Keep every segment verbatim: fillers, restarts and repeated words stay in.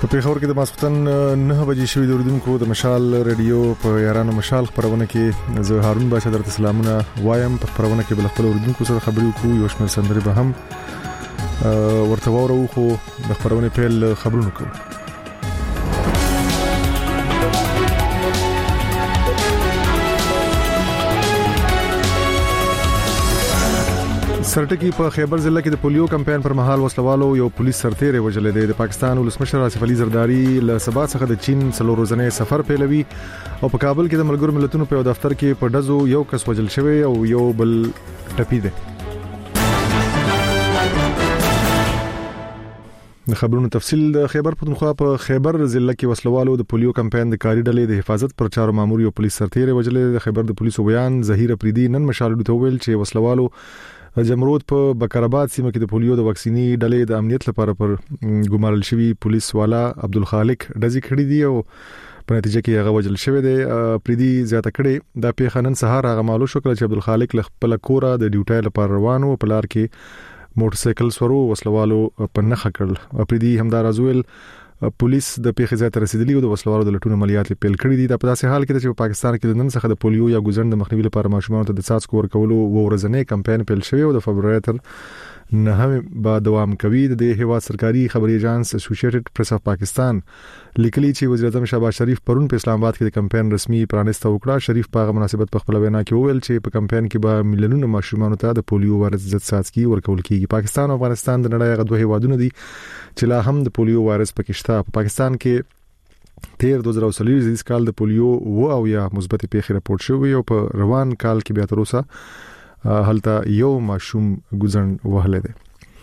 په پیښور کې د ماسپتن نه بجې شوې د اوریدونکو د مشال رادیو په یارانو مشال خبرونه کې زه هارون باشا درته سلامونه وایم. په خبرونه کې بل خپل اوریدونکو سره خبرې وکړو، یو شمېر سندرې به هم ورته وورو، خو د خبرونه پیل خبرونه کوو. سرټکی په خیبر ضلع کې د پولیو کمپاین پر مهال وسلوالو یو پولیس سرتیری وژل دی. د پاکستان ولسمشر آصف علي زرداری له سبا څخه د چین څلور ورځې سفر پیلوي او په کابل کې د ملګرو ملتونو په دفتر کې په ډزو یو کس وژل شوی او یو بل ټپي دی. د خبرونو تفصیل. د خیبر پښتونخوا په خیبر ضلع کې وسلوالو د پولیو کمپاین د کاری ډلې د حفاظت پر چارو مامور یو پولیس سرتیری وژل. د خیبر د پولیسو بیان ظهیر افریدي نن مشال ته ویل چې وسلوالو جمرود په بکرآباد سیمه کې د پولیو د واکسینی ډلې د امنیت لپاره پر ګمارل شوی پولیس والا عبدالخالق ډزې کړې دي او په نتیجه کې هغه وژل شوی دی. پریدي زیاته کړې د پیښه نن سهار هغه معلوم شو چې عبدالخالق له خپل کوره د ډیوټي لپاره روانو په لار کې موټر سایکل سورو وسلوالو په نخښه کړل. پریدي همدار ازویل پولیس د پیښې ځای ته رسیدلی او د وسلوالو د لټون عملیات پیل کړي دي. په داسې حال کې چې په پاکستان کې د نن څخه د پولیو یا ګوزن د مخنیوي لپاره ماشومانو ته د څاڅکو ورکولو ورځنی کمپاین پیل شوی او د فبرवरी تر نه هم به دوام کوي. د هیواد سرکاري خبري ایجنس اسوسییټډ پریس اف پاکستان لیکلي چې وزیر اعظم شهباز شریف پرون په اسلام آباد کې د کمپاین رسمي پرانیسته وکړه. شریف په مناسبت په خپل وینا کې وویل چې په کمپاین کې به ملیونونه ماشومانو ته د پولیو وایرس ضد څاڅکي ورکول کیږي. پاکستان او افغانستان د نړۍ غوډه هیوادونه دي چې لا هم د پولیو وایرس پکې شته. په پاکستان کې تیر دوه زره څلور کال د پولیو و او یا مثبت پیښې راپورټ شوې او په روان کال کې بیا تر اوسه هلته یو ماشوم ګوزن وهله ده.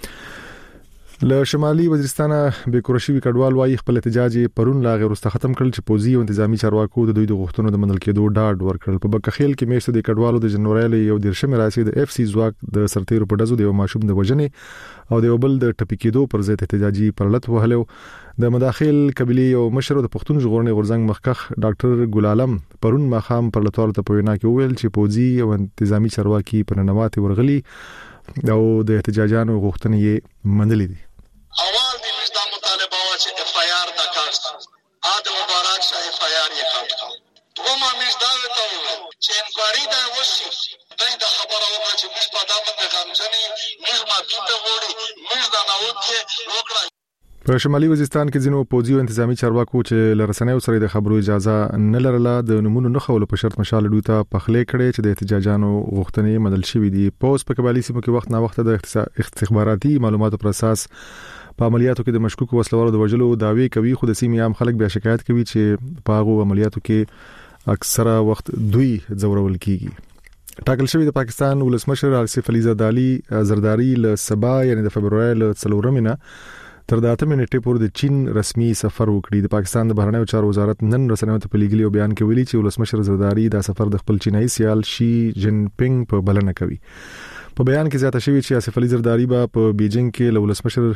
له شمالي وزیرستان به کورشي کډوال وايي خپل احتجاج پرون لا غیر واست ختم کړل چې پوزي او انتظامی چارواکو د دوی د غوښتنو د منل کېدو ډاډ ورکړل. په بکخیل کې میشته د کډوالو د جنوري یو دیرشمه راسي د اف سي زواک د سرتیرو په دزو د ماشوم د وجنې او د بل د ټپي کېدو پر ضد احتجاجي پرلط وهلو. د مداخل قبلي او مشر د پښتون ژغورنې غورځنګ مخکخ ډاکټر ګلالم پرون مخام پر لټول ته پوینا کې ویل چې پوزي او انتظامی چارواکي په ننواتي ورغلي او د احتجاجانو غوښتنې یې منلې دي. اول د مزدا مطالبه وا چې اف آی آر د کاست اده مبارک شاه اف آی آر یې کاټ دوما مزدا ته چې انکوایری دا وشي دای د خبره وکړه چې موږ په دامن د غمجنې موږ ما پیته وړي موږ دا نو کې وکړه. په شمالي وزیرستان کې ځینو پوځي او انتظامی چارواکو چې لرسنیو سره د خبرو اجازه نه لرله د نمونه نه خول په شرط مشال ډوته پخلې کړي چې د احتجاجانو غوښتنې مدل شوې دي. پوز په قبالي سیمو کې وخت نه وخت د استخباراتي معلوماتو پر اساس په عملیاتو کې د مشکوک وسلوالو د وژلو دعوی کوي، خو د سیمې عام خلک بیا شکایت کوي چې په هغه عملیاتو کې اکثره وخت دوی ځورول کیږي. ټاکل شوی د پاکستان ولسمشر آصف علي زرداری له سبا یعنی د فبرवरी له څلورمې نه تر د اتمې نیټې پورې د چین رسمي سفر وکړي. د پاکستان د بهرنیو چارو وزارت نن رسنیو ته په لیږلي بیان کې ویلي چې ولسمشر زرداری دا سفر د خپل چینایي سیال شي جن پینګ په بلنه کوي. په بیان کې زیاته شوی چې آصف علي زرداری به په بیجینګ کې له ولسمشر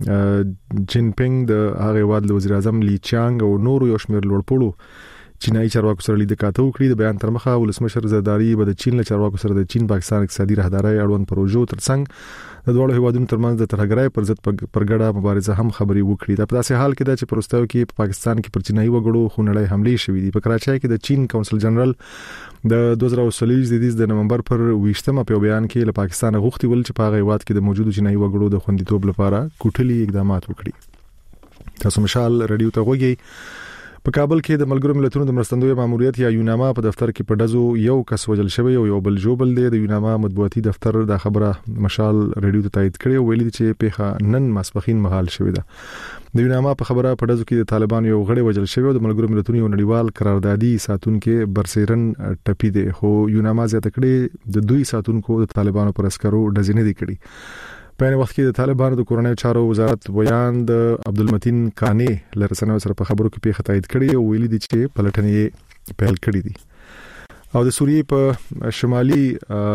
جن پینګ د هغه هیواد له وزیر اعظم لی چانګ او نورو یو شمېر لوړپوړو چینایي چارواکو سره لیدل کاته وکړي. د بیان تر مخه ولسمشر زرداری به د چین له چارواکو سره د چین پاکستان اقتصادي راهداري اړوند پروژو ترڅنګ د دوه هیوادونو ترمنځ د ترهګرۍ پر ضد پرګړه مبارزه هم خبري وکړي. د پداسې حال کې د پروستاو کې په پاکستان کې پر چینایي وګړو خونړۍ حملې شوې دي. په کراچۍ کې د چین کونسل جنرال د دوه زره څلور د نومبر پر ویشتمه په بیان کې له پاکستان غوښتي ول چې په هغه هیواد کې د موجودو چینایي وګړو د خوندیتوب لپاره کوټلي اقدامات وکړي. تاسو مشال رادیو ته وګورئ. په کابل کې د ملګرو ملتونو د مرستندوی ماموریت یا یوناما په دفتر کې په دزو یو کس وژل شوی او یو بل جوبل دی. د یوناما مطبوعاتي دفتر دا خبره مشال رادیو ته تایید کړي او ویلي چې پیښه نن ماسپخین مهال شوې ده. د یوناما په خبره په دزو کې د طالبانو یو غړي وژل شوی او د ملګرو ملتونو یو نړیوال قراردادي ساتونکو برسیرن ټپي دی. خو یوناما زیاته کړي د دوی ساتونکو د طالبانو پر عسکرو ډزنه دي کړي. په یوه وخت کې د طالبانو د کورنیو چارو وزارت ویان د عبدالمتین کانی لرسنیو سره په خبرو کې پیښه تایید کړي او ویلي دي چې پلټنې پیل کړي دي. او د سوریې په شمالي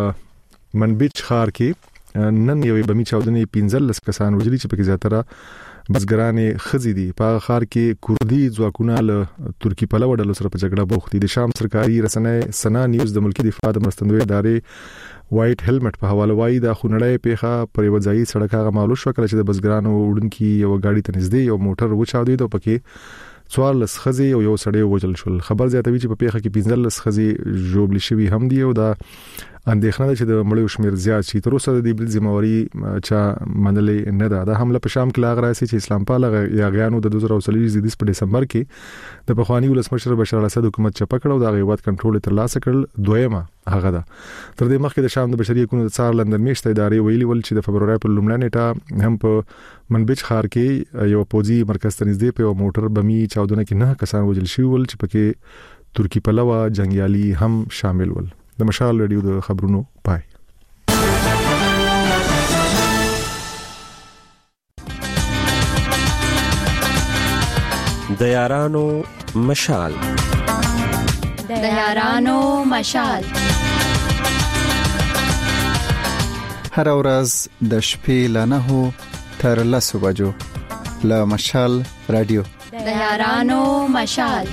منبج ښار کې نن یوې بمي چاودنې پنځلس کسان وژلي چې په کې زیاتره بزګرانې خزي دي په خار کې کوردي ځواکونه له ترکی په لور ډلو سره په جګړه بوخت دي. د شام سرکاري رسنۍ سنا نیوز د ملکی دفاع د مرستندوی ادارې وایټ هیلمټ په حواله وایي د خونړۍ پیښه پر یو ځای سړک هغه معلوم شو کله چې د بزګرانو وډونکو یو غاډي ته نږدې یو موټر وچاودي او پکې څوارلس خزي او یو سړی وژل شول. خبر زیاتوي چې په پیښه کې پنځلس خزي ژوبل شوي هم دي او دا اندېښنه ده چې د مړیو شمیر زیات شي. تر اوسه د دې بل ذمہواری چا منلې نه ده. د حمله په شام کې لاغ راسي چې اسلام پاله یاغیانو د دوه زره څلور زیدیس په دسمبر کې د بخوانی ولسمشر بشار الاسد حکومت چپه کړو د غیبت کنټرول تر لاسه کړل. دویمه هغه ده تر دې مخکې د شام د بشري حقوقو د څار لندن میشته ادارې ویلي ول چې د فبرवरी په لومړۍ نیټه هم په منبج ښار کې یو پوځي مرکز ته نږدې په یو موټر بمي چاودنه کې نه کسان وژل شوي ول چې پکې ترکی پلوه جنگیالي هم شامل ول. د مشال رادیو د خبرونو پای. د یارانو مشال د یارانو مشال هر ورځ د شپې له نهو تر لسو بجو له مشال رادیو د یارانو مشال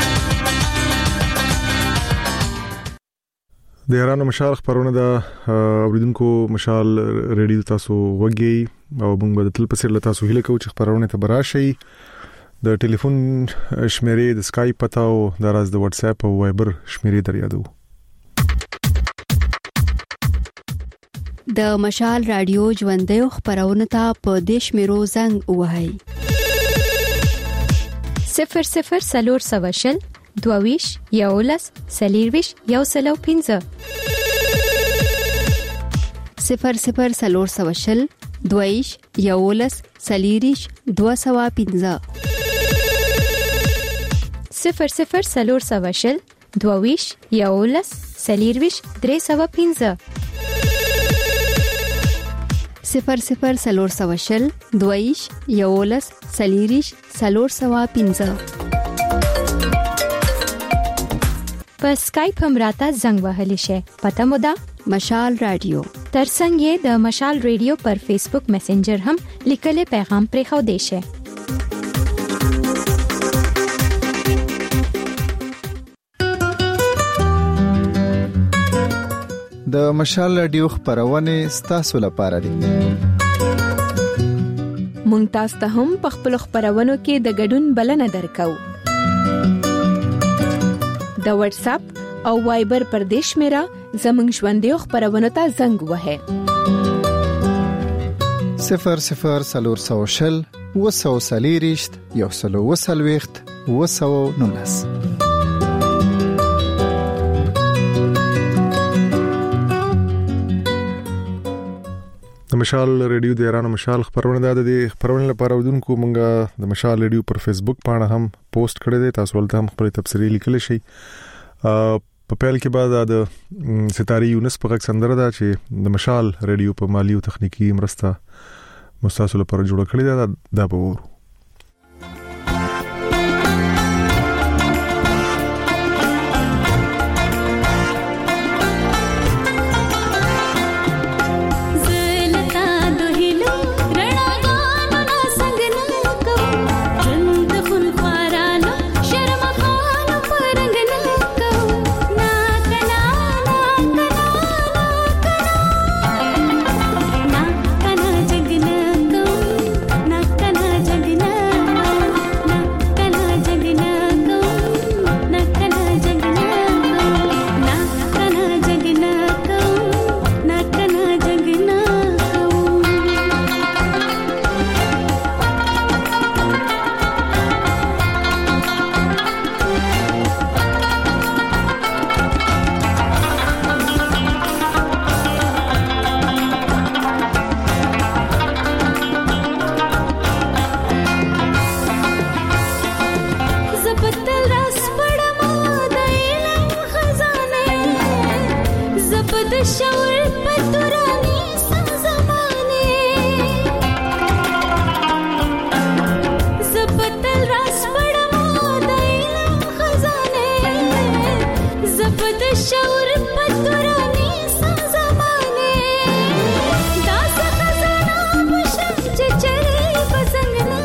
د یارانو مشال خبرونه د اوریدونکو مشال ریډیو تاسو وګي او موږ به تل پسې له تاسو هیله کوو چې خبرونه ته براشي. د ټلیفون شمیرې د اسکایپ پتا او د راز د واتس اپ او وایبر شمیرې در یادو. د مشال رادیو ژوندې خبرونه ته په دیش میرو زنګ وهاي صفر صفر سلور سواشل دوویش یولس سلیرویش یو سلو پینزه صفر صفر سلور سواشل دوویش یولس سلیریش دو سوا پینزه صفر صفر سلور سواشل دوویش یولس سلیرویش درې سوا پینزه صفر صفر سلور سواشل دوویش یولس سلیریش سلور سوا پینزه. په اسکایپ هم راته زنګ وهلی شي. پته مو ده مشال رادیو. ترڅنګ یې د مشال رادیو پر فیسبوک میسنجر هم لیکل پیغام پرې خو دی شي. د مشال رادیو خبرونه ستاسو لپاره دي. مونږ تاسو ته هم په خپل خبرونو کې د ګډون بلنه درکو. د واتس اپ او وایبر پر دیش میرا زمنګ ژوندې خبرونه ته زنګ وهه صفر صفر سلور سوشل وسو سلیریشت یو سلو وسلويخت وسو نونس. د مشال ریډیو د یارانو مشال خبرونه ده. د خبرونه لپاره ودونکو مونږه د مشال ریډیو پر فیسبوک باندې هم پوسټ کړی دی. تاسو ولته هم خپل تفسیری لیکل شي. په پیل کې بعد د ستاري یونس په غږ سندره ده چې د مشال ریډیو په مالی او تخنیکی مرسته مستاسو لپاره جوړ کړی ده. دا به وورو. دا څه خزانه مشه چې چرې پسنګ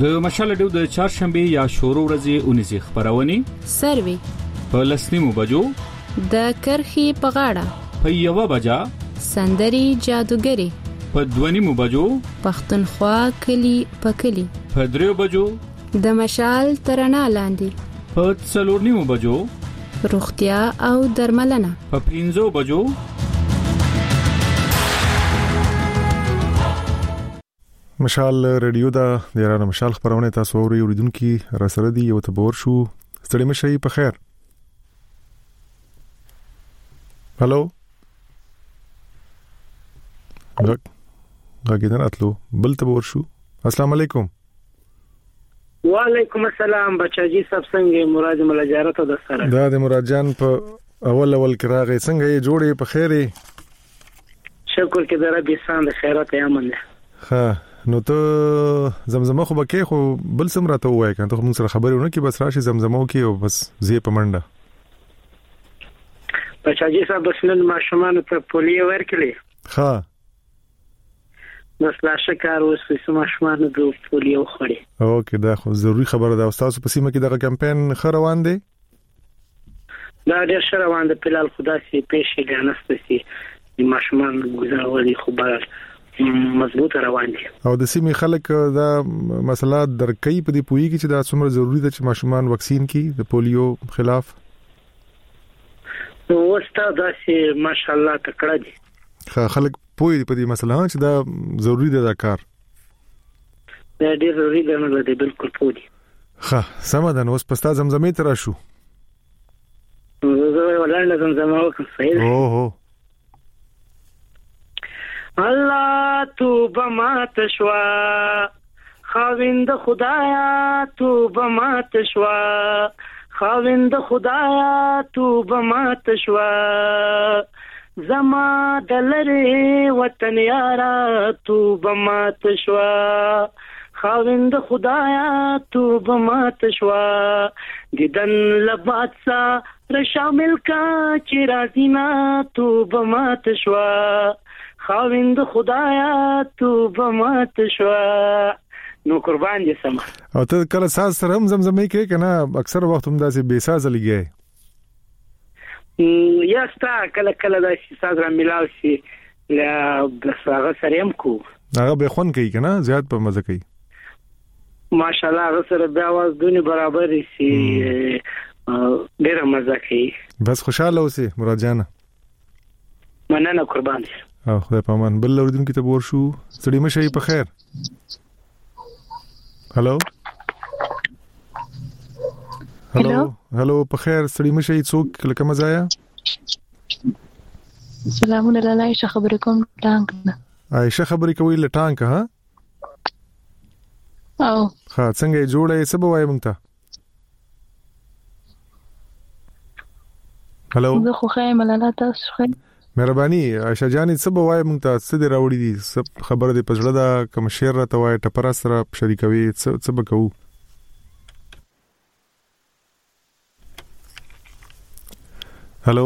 د مشال رادیو د چهارشنبه یا شورو ورځې اونیزه خبرونه سروي په لسنیمو بجو د کرخي په غاړه په یوه بجا سندري جادوګری په دونیمو بجو پښتونخوا کلی په کلی په دریو بجو د مشال ترنا لاندې په څلورنیمو بجو روغتیا او درملنه په پنځو بجو مشال رادیو دا د ایران مشال خبرونه تاسو اوري اوریدونکو را سره دی یو تبور شو ستړي مشي په خیر. هالو غاګیدن اتلو بل تبور شو. السلام علیکم. وعلیکم السلام بچاجي صاحب څنګه مراد ملجارت د سره دا د مراد جان په اول اول کې راغی څنګه یې جوړې په خیره شکر کې در رب سان د خیرات یامن ها نو ته زمزمه خو بکې خو بل سم راته وای کنه ته موږ سره خبرې ونه کې بس راشي زمزمه کې او بس زی په منډه بچاجي صاحب بسنن ماشومان ته پولیو ورکړي ها بس لا شکر اوس په ماشومان د پولیو خوري. اوکې دا خو ضروری خبره ده. تاسو په سیمه کې دغه کمپاین خروان دی؟ دا ډېر ښه روان دی. په لال خدا سي پېښې ګانستسي د ماشومان ګزارولي خو بل مضبوط روان دي. او د سیمه خلک دا مسله درکې په دې پوي کې چې دا څومره ضروری ده چې ماشومان واکسین کړي د پولیو خلاف. نو وستا داسې ماشاءالله تکړه دي. خلک پوي په دې مسله چې دا ضروری ده دا کار. دا ډېر ضروری ده نو د بالکل پوي. ها سم ده. نو پستا زمزمه تر شو. زه ولاړ زمزمه وکم صحیح. او هو الله توبه مات شوا خاوند خدایا توبه مات شوا خاوند خدایا توبه مات شوا زما دلری وطن یارا توبه مات شوا خاوند خدایا توبه مات شوا دیدن لبات سا را شامل کا چی رازینا توبه مات شوا خاوند خدایا توبه مات شوا. نو قربان دي سم. او ته کله ساز سره هم زمزمه کوي کنه؟ اکثر وخت هم داسې بے ساز لګي. یا ستا کله کله داسې ساز را ملاو شي لا بس هغه سره هم کو. هغه به خون کوي کنه زیات په مزه کوي. ماشاءالله هغه سره د आवाज دونی برابر شي ډیره مزه کوي. بس خوشاله اوسې مراد جان. مننه قربان دي. او خدای پامان. بل اوریدونکو ته ور شو ستړي مشي په خیر. هالو هالو هالو په خیر ستړي مشي څوک لکه مزایا؟ سلامونه لاله عائشه خبرې کوم ټانک نه. عائشه خبرې کوي له ټانک ها؟ او ها څنګه جوړه سبا وای مونږ ته؟ هالو زه خو خایم لاله تاسو خو مهرباني عائشه جانې څه به وای مونږ ته څه دی راوړی دي څه خبره دې پزړه دا کوم شعر راته وای ټپر سره شریکوي څه څه به کوو؟ هالو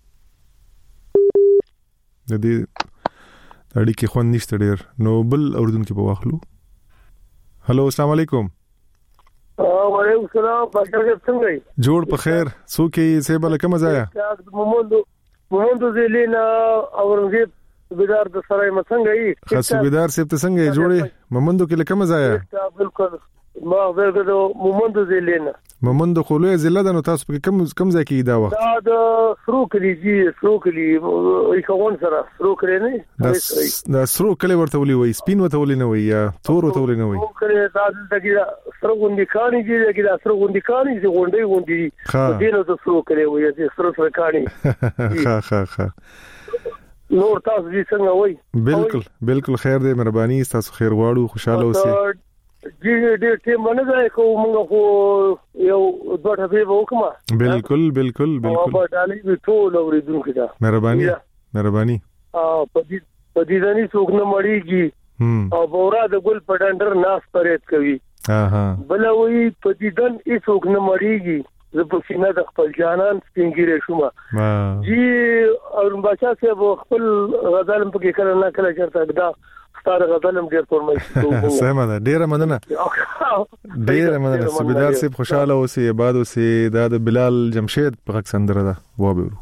د دې اړیکې خوند نشته ډېر. نو بل اوریدونکو په واخلو. هالو السلام علیکم. وعلیکم السلام. پاکستان څنګه جوړ په خیر څوک یې څه بل کوم ځای؟ محمد محمد زلینا اورنګزیب صوبیدار د سرای مسنګ ای. خاص صوبیدار سیب ته څنګه جوړې محمد کې لکه مزه آیا؟ بالکل ما ورګدو محمد زلینا محمد خلوی زله د نو تاسو په کم کم ځای کې دا وخت؟ دا د سرو کلی جی سرو کلی ای کوون سره سرو کلی نه دا سرو کلی ورته ولي وای سپین ورته ولي نه وای یا تور ورته ولي نه وای؟ سرو کلی دا دغه سرو غوندي کانی جی دغه سرو غوندي کانی جی غونډي غوندي دینه د سرو کلی وای چې سرو سره کانی. ها ها ها نور تاسو دې څنګه وای؟ بالکل بالکل خیر دې مهرباني تاسو خیر غواړو خوشاله اوسئ. جی ډېر ټیم باندې ځای کوم موږ خو یو دوه ټپې وکما. بالکل بالکل بالکل په ټالې وی ټول اوریدونکو دا مهرباني مهرباني. ا په دې په دې ځنی څوک نه مړیږي او بورا د ګل په ډنډر ناس پرېت کوي. ها ها بل وی په دې دن هیڅوک نه مړیږي زه په سینه د خپل جانان سپینګیره شوم جی او بچا صاحب خپل غزل په کې کله نه کله چرته دا ستاره غزلم ډیر پرمایي سمه ده ډیره مننه ډیره مننه سبیدار صاحب خوشاله اوسئ آباد اوسئ دا د بلال جمشید په غږ سندره ده وابورو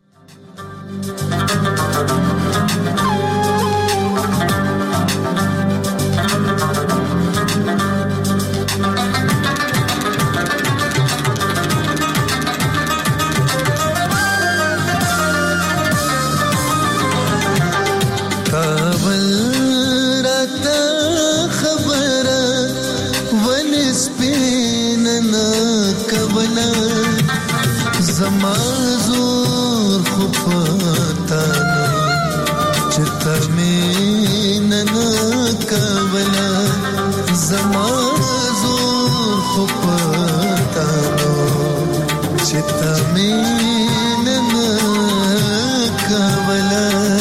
زمازور خپتانا چتا مینن کبلا زمازور خپتانا چتا مینن کبلا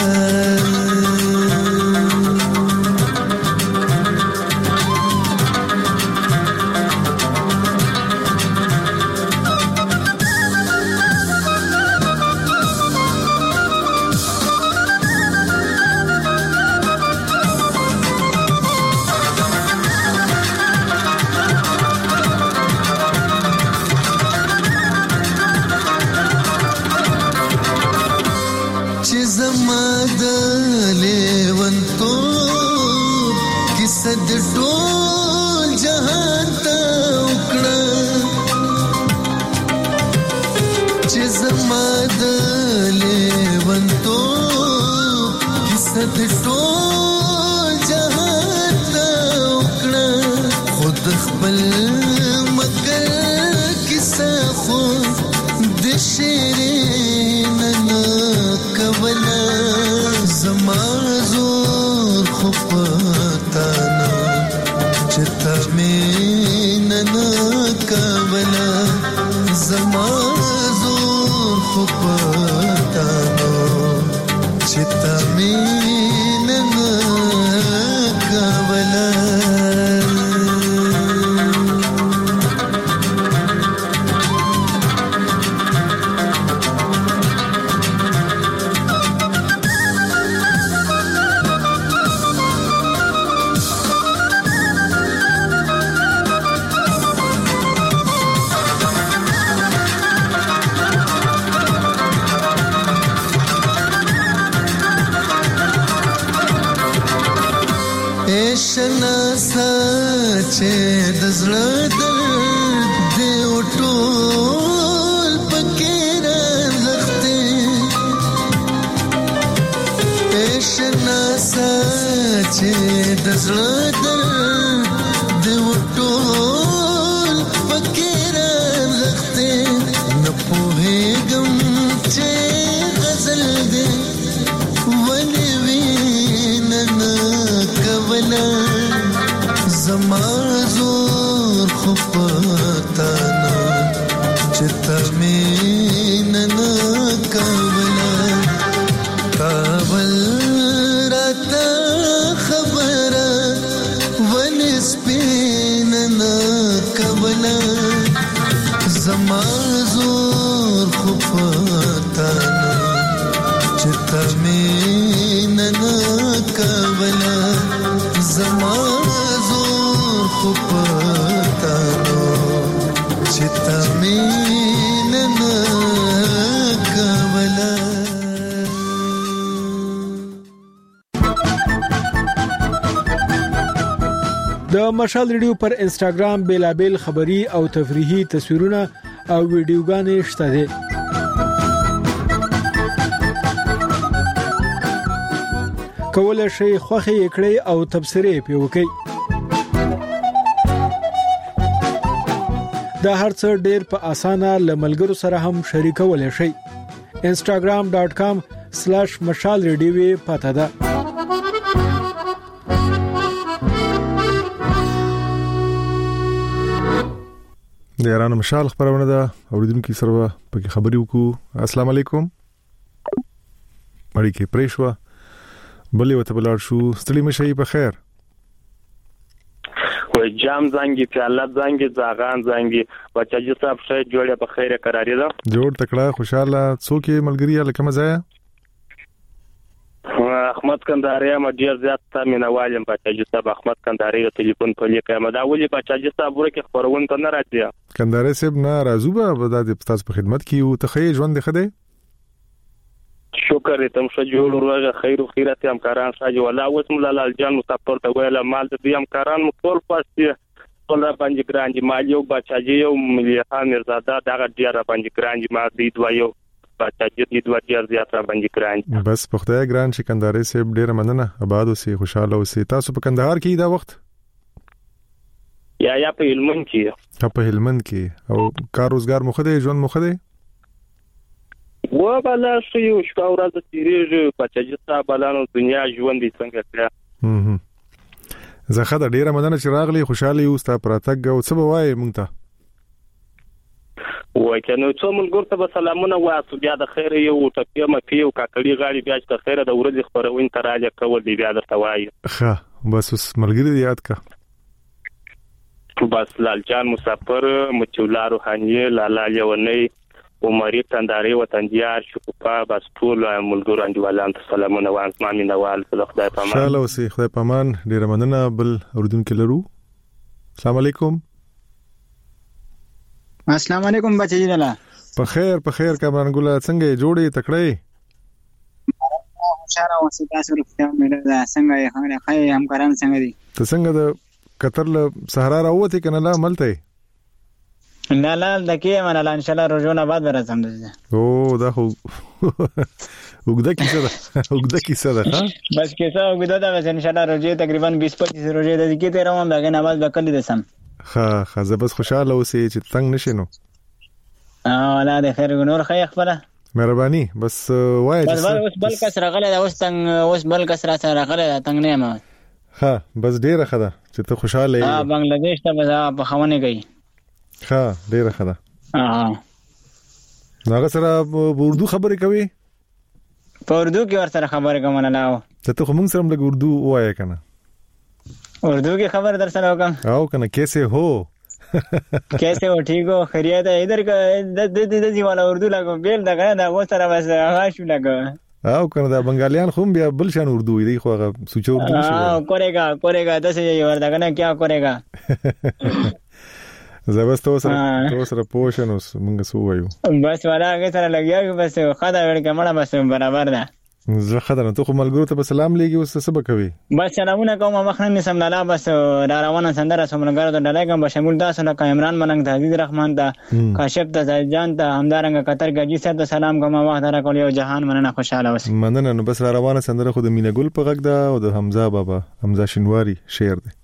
د مشال ریډیو پر انستګرام بیلابل خبری او تفریحي تصویرونه او ویډیوګانې شته دي. کولای شئ خوښي کړئ او تبصره پې وکړئ. دا هرڅه ډېر په اسانه لملګرو سره هم شریکولای شئ. instagram dot com slash mashal radio پته ده. د ایران مشال خبرونه ده اوریدونکو سره په خبري وکړو. السلام علیکم. مړی کې پریښوا بلې وته بلار شو ستړي مشي په خیر. و جام زنګي پیاله زنګي زاغان زنګي بچاجي صاحب شه جوړه په خیره قراری ده جوړ تکړه خوشاله څوک ملګری لکه مزایا احمد کندهاري ما ډیر زیات تامینوالم بچاجي صاحب احمد کندهاري ټلیفون په لیکه ما دا ولي بچاجي صاحب ورکه خبرونه ته نه راځي کندهاري صاحب نه راځو به د تاسو په خدمت کې یو ته ژوند خده شکر تم شو جوړ ورغه خیر او خیرات همکاران ساجي ولا اوس مولا لال جان مسافر ته ویل مال دې همکاران مخول پاسته ټول باندې ګرانجي مال یو بچاجي یو مليحه مرزاده دا ډیر باندې ګرانجي ما دې دوایو بچاجي دې دوه ډیر زیات باندې ګرانجي بس په خدای ګران چې کندهاري صاحب ډیر مننه آباد اوسې خوشاله اوسې تاسو په کندهار کې دا وخت یا یا په هلمند کې په هلمند کې او کار روزګار مخده ژوند مخده و بالا شو یو شپه ورځ تیریږي بچاجي صاحب بلانو دنیا ژوند دې څنګه کړه زه خدای ډیر مننه چې راغلی خوشاله یو ستا پراتګ او څه وایي مونږ ته وای کنه څو ملګر ته سلامونه واسو بیا د خیر یو ټپی مفي او کاکړي غاړي بیا د خیر د ورځې خبرونه تراله کول دی بیا درته وایي ښه بس اوس ملګری یاد کا بس لال جان مسافر مچولا روحاني لالا یونی عمرې کندهاري وطنجار شکوپا بس ټول ملګر انډیوالان ته سلامونه وایم مامي نوال خدای پامان شاله اوسې خدای پامان ډیر مننه بل اوردونکو لرو السلام علیکم السلام علیکم بچی جلا په خیر په خیر کامران ګل څنګه جوړې تکړه خوشاله اوسې تاسو رښتیا مې ده څنګه یې خای همکاران څنګه دي ته څنګه د قطر له صحرا راوته کنه لا ملته نه لا دکې منه ان شاء الله رجونه بعد راځم او دا خو وګدا کیسه ده وګدا کیسه ده بس کیسه وګدا ده ان شاء الله رجه تقریبا بیس پچیس رجه ده کې ته روان دغه نماز وکړې ده سم ها خزه بس خوشاله اوسې چې څنګه نشینو اه لا د خیر نور خی خپله مهرباني بس وای بس اوس بل کس راغله دا اوس څنګه اوس بل کس را سره راغله څنګه نه ما ها بس ډیره خده چې ته خوشاله یې ها بنگلاديش ته به په خونه کوي ها ډیره خده اه ناګه سره اردو خبرې کوي په اردو کې ور سره خبرې کوم نه لاو ته ته موږ سره موږ اردو وایې کنه اردو کې خبر در سره وکم او کنه کیسے ہو کیسے ہو ٹھیک ہو خیریت ہے ادھر کا د د د والا اردو لگو بیل دا کنه دا و سره بس غاشو لگو او کنه دا بنگالیان خو بیا بل شان اردو دی خو سوچو اردو شو اه کورےگا کورےگا دسه یې ور دا کنه کیا کورےگا زبسته سره تو سره پوښنوس مونږ سو وایو بس والا هغه سره لګیا بس خدای ور کمړه بس برابر ده زه خدای ته خو ملګرو ته سلام لګي اوس څه بکوي بس سلامونه کوم مخنه سم لاله بس را روانه سندره سمونګر ته ډلایګم به شمول تاسو نه عمران مننګ ته عزیز رحمان ته کاشف ته جان ته همدارنګ قطر گاجی صاحب ته سلام کوم وخت را کول یو جهان مننه خوشاله اوس مننه نو بس را روانه سندره خو د مینا ګل په غږ ده او د حمزه بابا حمزه شینواری شعر ده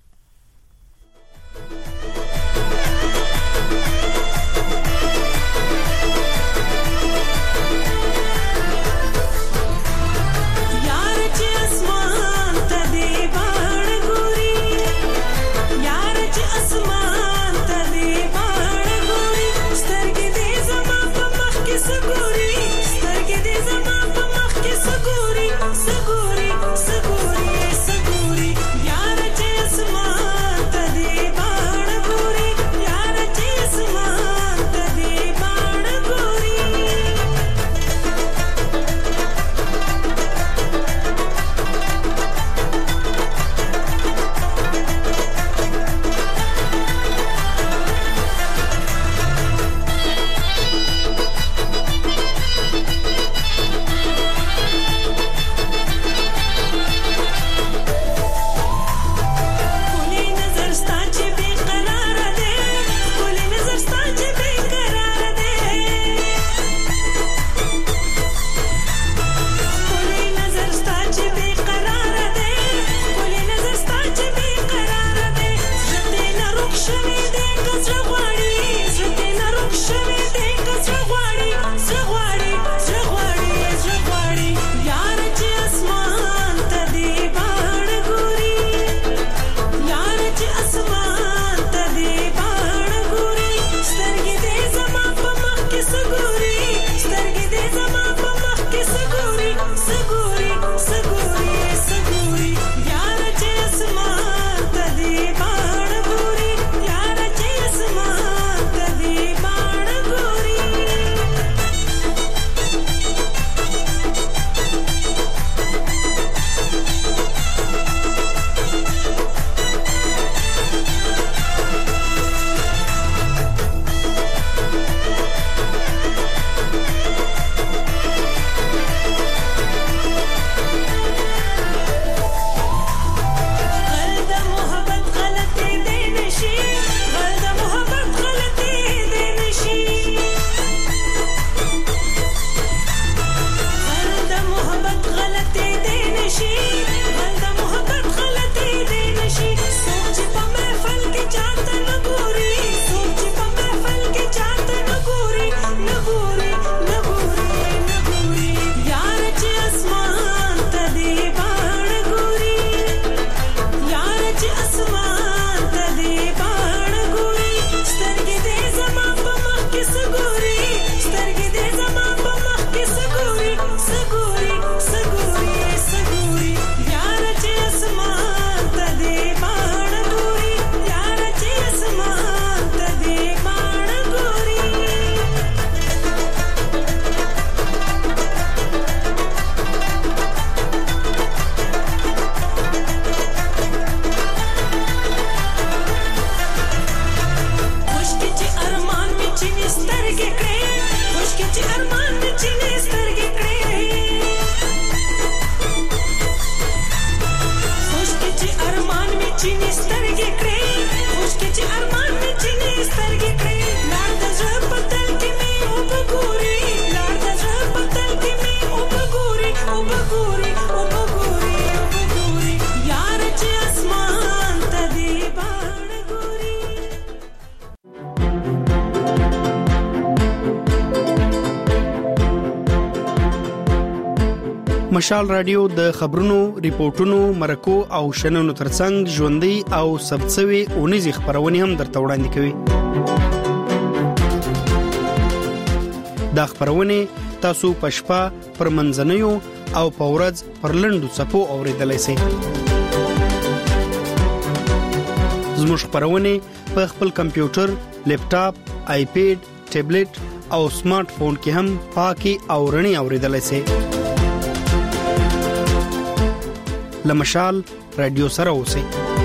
Some مشال رادیو د خبرونو، ریپورتونو، مرکو او شننو ترڅنګ ژوندۍ او ثبتسوي اونیزې خبرونه هم درته وړاندې کوي. دا خبرونه تاسو پښپا پر منځنیو او پورز پر لندو صفو اوریدلای شئ. زموږ خبرونه په خپل کمپیوټر، لیپټاپ، آیپیډ، ټابلیټ او سمارټ فون کې هم پاکي او رڼي اوریدلای شئ. لمشال رادیو سره اوسئ.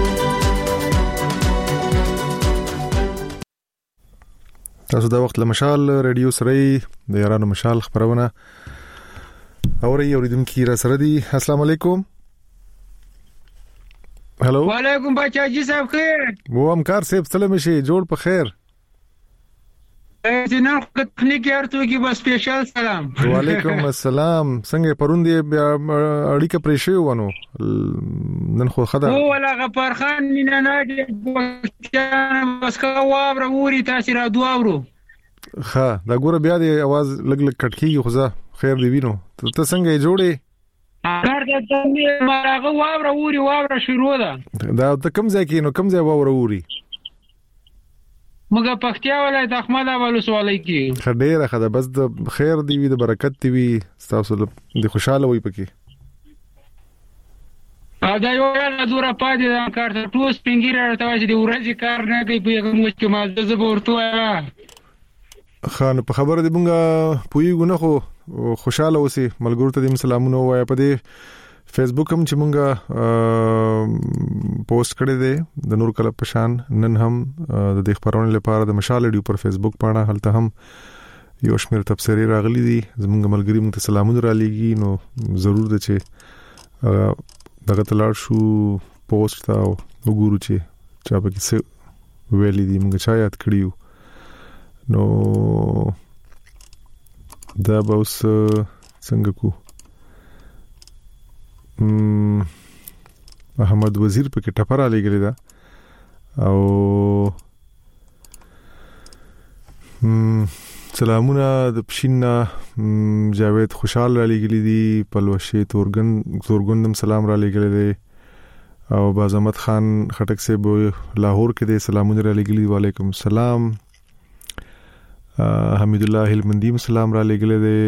تاسو دا وخت لمشال رادیو سره د یارانو مشال خبرونه اوري اوریدونکو را سره دي. السلام علیکم. هالو وعلیکم بچاجي صاحب خیر. وو همکار صاحب سلام شي جوړ په خیر. جناب تکنیکی ارتو کی بس سپیشل سلام. وعلیکم السلام. څنګه پروندې اړیکه پرې شوی ونه نن خو خدای او ولا غفار خان نه نه بس کا وابره وری تاسو را دواورو. ها دا ګوره بیا د आवाज لګ لګ کټکی خو ځه خیر دی وینو. ته څنګه جوړې؟ کار دې څنګه مارغه وابره وری وابره شروع ده. دا ته کم ځای کې نو کم ځای وابره وری؟ مګه پختیا ولایت احمد ابالو سوالای کی خډیره خدا بس د خیر دی وي د برکت دی وي تاسو د خوشاله وي پکې. ا دا یو نه دوره پاتې دا کار ته ټوس پنګیره راته چې د ورځې کار نه کوي په کوم کې ما د زبورتو خان په خبره دی مونږه پویګو نه خو خوشاله اوسې ملګرو ته د سلامونه وای په دې فیسبوک هم چې مونږه پوسټ کړی دی د نور کله پشان نن هم د دې خبرونې لپاره د مشال ډیو پر فیسبوک باندې هلته هم یو شمیر تبصری راغلي دي زمونږ ملګری مونږ ته سلامونه را لېږي نو ضرور ده چې دغه تلار شو پوسټ تا وګورو چې چا په کې څه ویلي دي مونږ چا یاد کړیو نو دا به اوس څنګه کو احمد وزیر په کې ټپر علی ګلی دا او سلامونه د پښینا جاوید خوشحال علی ګلی دی پلوشي تورګن تورګندم سلام را لګلی دی او بازمت خان خټک سے بو لاهور کې دی سلامونه علی ګلی وعلیکم السلام. حمید الله هلمندی سلام را لګلی دی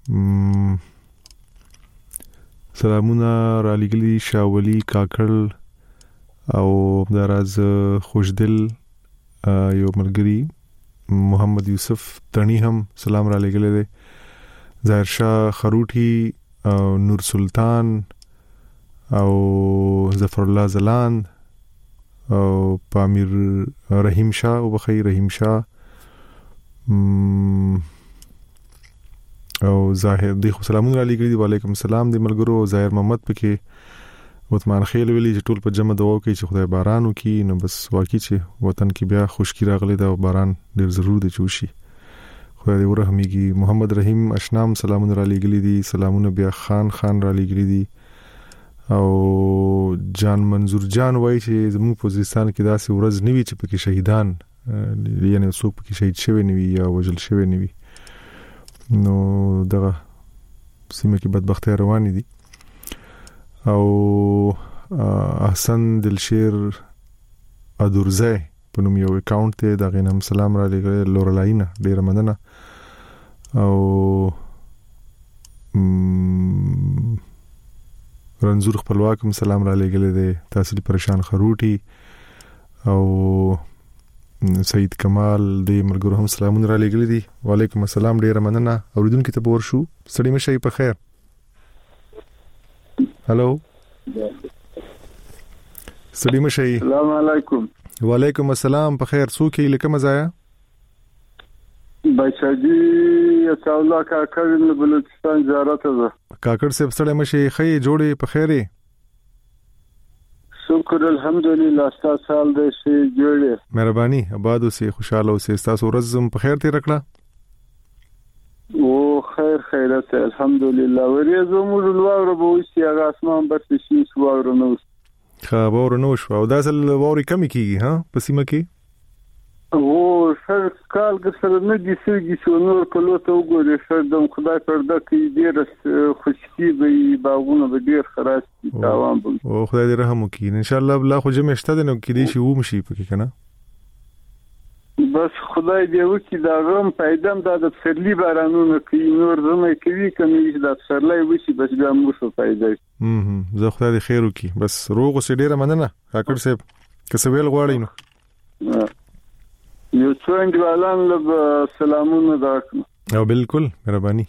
سلامونه را لګلی شاولی کاکړ او دراز خوشدل یو ملګری محمد یوسف تڼي هم سلام را لګلی دی ظاهر شاه خروټي او نور سلطان او ظفر الله زلاند او پامیر رحیم شاه او بخیر رحیم شاه او ظاهر دی خو سلامونه علی ګری وعلیکم السلام دی ملګرو ظاهر محمد پکې عثمان خیل ویلی چې ټول په جمع دعا کوي چې خدای باران وکي نو بس واقعي چې وطن کې بیا خشکی راغلی دا باران ډیر ضرور دی چوشي خدای دې ورحمېږي. محمد رحیم اشنام سلامونه علی ګری دی سلامونه بیا خان خان علی ګری دی او جان منظور جان وای چې زموږ په وزیرستان کې داسې ورځ نیوي چې پکې شهیدان یعنی څوک پکې شهید شوی نیوي یا وجل شوی نیوي نو دغه سیمه کې بدبختی روانې دي. او احسن دلشیر ادورزای په نوم یو اکاونټ ته دا غینم سلام را لګل لورلاینا ډیر مننه او رنزور خپلواکم سلام را لګل دي تاسو پریشان خروټي او سید کمال د مرګور هم سلامونه را لګل دي وعلیکم السلام ډیر مننه اوریدونکو ته پور شو سړی مشه په خیر. هالو سړی مشه السلام علیکم. وعلیکم السلام په خیر څوک یې لکه مزایا بچاجي یتاولا کاکړ د بلوچستان زیارت ده کاکړ صاحب سړی مشه خې جوړې په خیره شکر الحمدلله تاسو سال دې شي جوړې مهرباني آباد اوسې خوشاله اوسې تاسو ورځم په خیر تیر کړه او خیر خیرت الحمدلله ورېزو موږ لوړ به وسی هغه اسمان بس شي سوار نو خبر نو شو او داسل ووري کمی کیږي ها په سیمه کې او سر کال سره نه دي سږي شو نور کلو ته وګورې سر د خدای پرده کې ډېر خوشي به باغونه به ډیر خراس دي تاوان به او خدای دې رحم وکړي ان شاء الله بلا خو جمع شته نو کې دې شي و مشي پکې کنه بس خدای دې وکړي دا غم پیدام د سرلی بارانونو کې نور زمه کوي کمی د سرلای وشي بس بیا موږ فائدې هم زه خدای دې خیر وکړي بس روغ سې ډیره مننه کاکړ صاحب کسویل غواړي نو یو څنګه ولان له سلامونه دا او بالکل مهرباني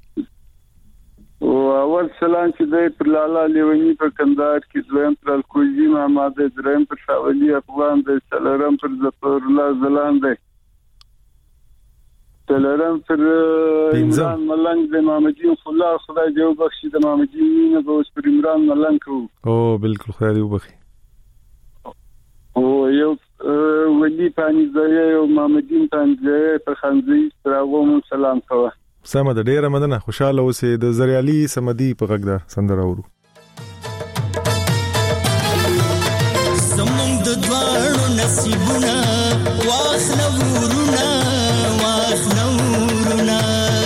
او اول سلام چې د پر لالا لیونی په کندهار کې دویم پر الکوزی محمد دریم پر شاولی افغان د څلورم پر ظفر الله زلان دی څلورم پر عمران ملنګ د محمدین خلا خدای دې وبخشي د محمدین نه به اوس پر عمران ملنګ کو او بالکل خدای دې وبخشي او یو ولی پانی ځای او محمدین پنځه په خنځي تراغوم سلام کوه سمه د ډیره مننه خوشاله اوسې د زریالي سمدي په غږ ده سندره اورو زمونږ د دوړو نصیبونه واخله ورونه واخله ورونه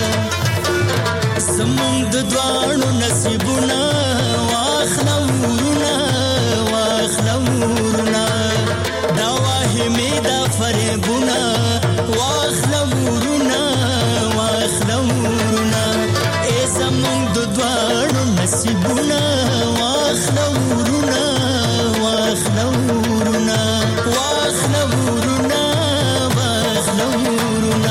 زمونږ د دوړو نصیبونه واخله ورونه واخله ورونه دا واهمه دا فریبونه واخله ورونه واخله ورونه ای زمونږ د دوړو نصیبونه واخله ورونه واخله ورونه واخله ورونه واخله ورونه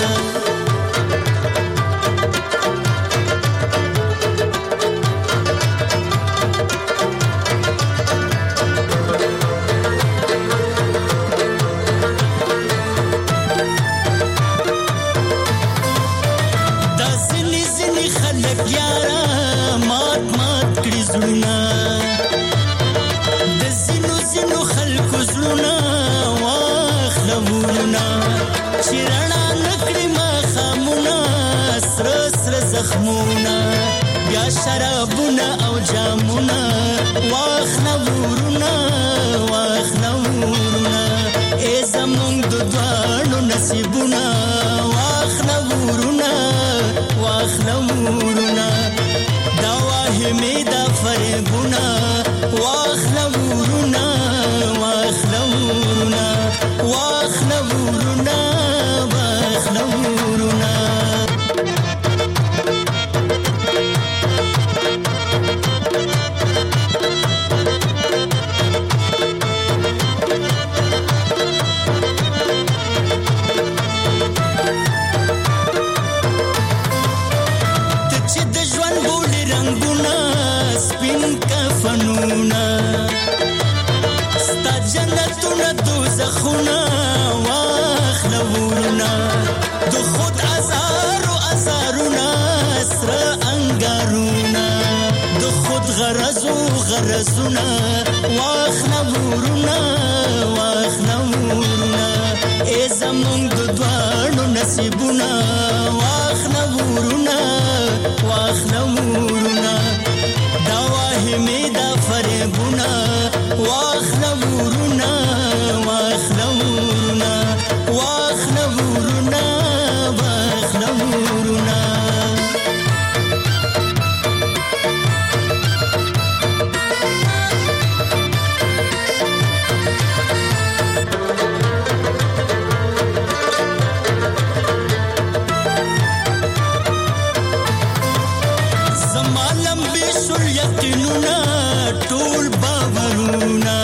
بیا شرابونه او جامونه واخله ورونه واخله ورونه ای زمونږ د دوړو نصیبونه واخله ورونه واخله ورونه دا واهمه دا فریبونه واخله ورونه واخله ورونه واخله ورونه واخله ورونه زخونه واخله ورونه د خود ازار او ازارونه سره انګارونه د خود غرض او غرضونه واخله ورونه واخله ورونه ای زمونږ د دوړو نصیبونه واخله ورونه واخله ورونه دا واهمه دا فریبونه واخله ورونه واخله ورونه واخله ورونه واخله ورونه زمالم بشل یقینونه ټول باورونه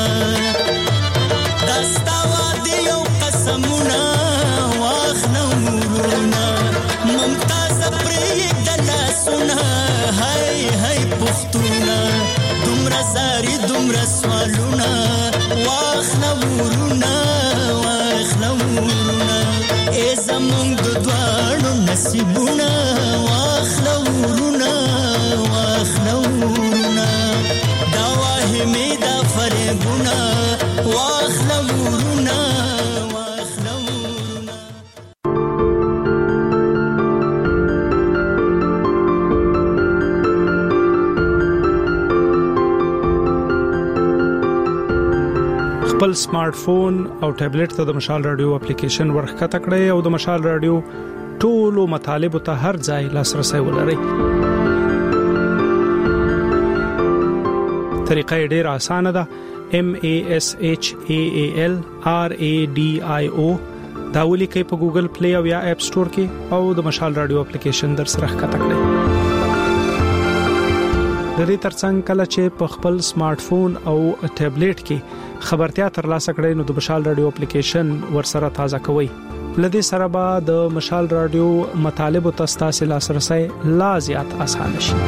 قسمونه واخله ورونه ممتاز پرې دلاسونه هاي هاي پختونه دومره زاري دومره سوالونه واخله ورونه واخله ورونه ای زمونږ د دوړو نصیبونه واخله ورونه واخله ورونه دا واهمه دا فریبونه واخله ورونه خپل سمارټ فون او ټابلیټ ته د مشال رادیو اپلیکیشن ورخکته کړئ او د مشال رادیو ټولو مطالب ته هر ځای لاسرسي ولرئ طریقه ډیره اسانه ده. M A S H A A L R A D I O دا ولیکئ په ګوګل پلی او یا اپ سٹور کې او د مشال رادیو اپلیکیشن در سره ښکته کړئ. د دې ترڅنګ کله چې په خپل سمارټ فون او ټابلیټ کې خبرتیا ترلاسه کړئ نو د مشال رادیو اپلیکیشن ورسره تازه کوئ. لدې سره به د مشال رادیو مطالب او تاسو لاسرسي لا زیات آسان شي.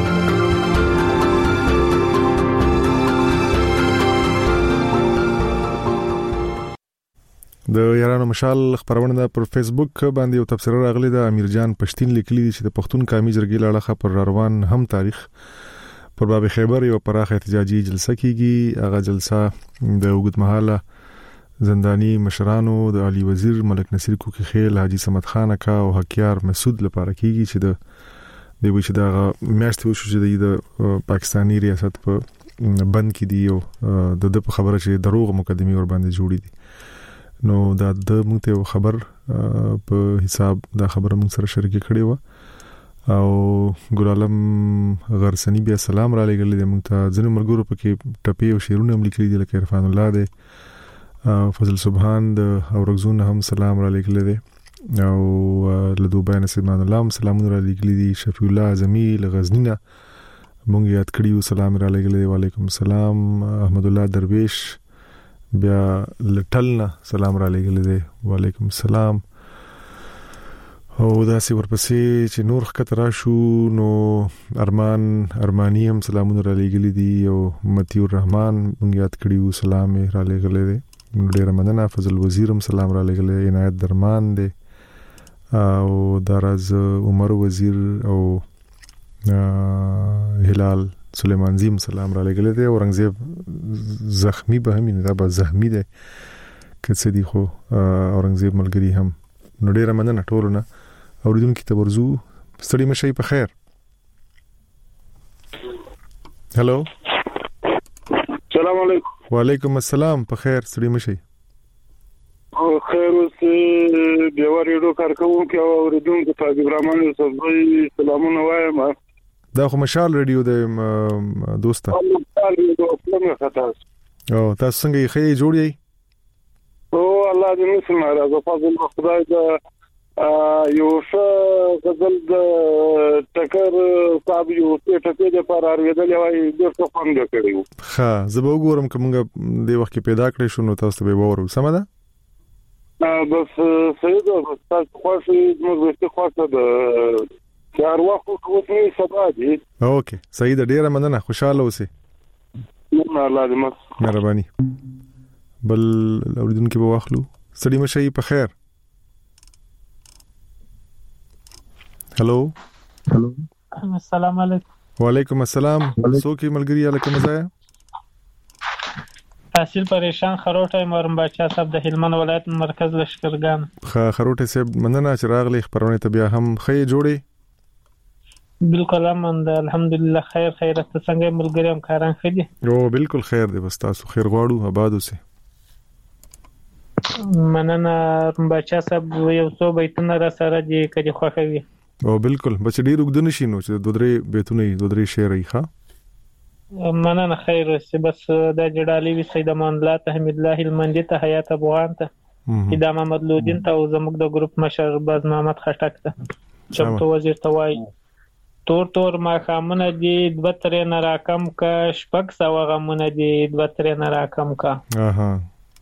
د یارانو مشال خبرونه پر فیسبوک باندې یو تبصره راغلی د امیر جان پښتين لیکلي چې د پښتون قومي جرګې لړخه پر روان هم تاریخ پر باب خیبر یو پراخه احتجاجي جلسه کیږي. هغه جلسه د وګدمحاله زندانی مشرانو د علي وزیر ملک نصیر کوکی خیل حاجی صمد خان کا او حکیار مسعود لپاره کیږي چې د د وی چې د میاشتې وشو چې د پاکستانی ریاست په بند کې دی او د د خبره چې دروغ مقدمه ور باندې جوړې دي. نو دا د موږ ته خبر په حساب دا خبره موږ سره شریک کړې و او ګل عالم غرسنی بیا سلام را لګل دي موږ ته ځنه مرګورو پکې ټپي او شیرونه هم لیکلي دي لکه عرفان الله دي فضل سبحان د اورغزون هم سلام را لګل دي او له دوبای نسیمان الله هم سلامونه را لګل دي. شفیع الله اعظمی لغزنینا موږ یاد کړیو سلام را لګل دي. وعلیکم السلام. احمد الله درویش بیا لټلنا سلام را لګل دي. وعلیکم السلام. او دا سی ورپسې چې نور خطر شو نو ارمان ارمانی هم سلامونه را لګل دي او متی الرحمن موږ یاد کړیو سلام را لګل دي. ډیر مننه. فضل وزیر هم سلام را لګل دي. عنایت درمان دي او دراز عمر وزیر او هلال سلیمان زیم سلام را لګل دي. اورنګزیب زخمی به همین دا به زخمی دي کڅ دي خو اورنګزیب ملګری هم نو ډیر مننه ټولونه اوریدونکو ته ورزو. ستړي مشي په خیر. هالو السلام علیکم. وعلیکم السلام. په خیر ستړي مشي. او خیر اوسې دیو ریډیو کارکونکو او اوریدونکو ته ابراهیم صاحب سلامونه وایم. دا خو مشال ریډیو د دوستا مشال ریډیو خپل خطا او تاسو څنګه یې خې جوړی؟ او الله دې مسلمان راځه فضل خدای دا یو څه غزل د ټکر صاحب یو څه ټکر د پر اړیدل وای د څه فهم کړیو. ها زه به وګورم کومه د وخت کې پیدا کړی شو نو تاسو به وورو. سم ده بس سید تاسو خوښي موږ به خوښه د کار وخت کوته سبا دي. اوکې سید ډیره مننه. خوشاله اوسئ. نه الله دې مس مهرباني. بل اوریدونکو به واخلو. ستړي مشي په خیر. هالو هالو السلام علیکم. وعلیکم السلام. څوک ملګری علیکم زایا؟ تحصیل پریشان خروټه مرم بچا صاحب د هلمند ولایت مرکز لشکرګان. خا خروټه صاحب مننه چې راغلی خبرونه ته بیا هم خې جوړي. بالکل امند الحمدلله خیر خیر ته څنګه ملګری هم کاران خدي. او بالکل خیر دی. بس تاسو خیر غواړو آباد اوسئ. مننه بچا صاحب یو څو بیتونه را سره دي کدي خوښوي. او بالکل بچ ډیر وګدن شي نو چې دوه درې بیتونه دوه درې شعرې ښه مننه خیر اوسې. بس د جړالي وی سید امان الله ته حمید الله هلمندي ته حیات افغان ته ادم محمد لودین ته او زموږ د ګروپ مشر باز محمد خټک ته چمتو وزیر ته وای تور تور ما خامنه دي دوه ترې نه راکم کا شپږ سو غمونه دي دوه ترې نه راکم کا. اها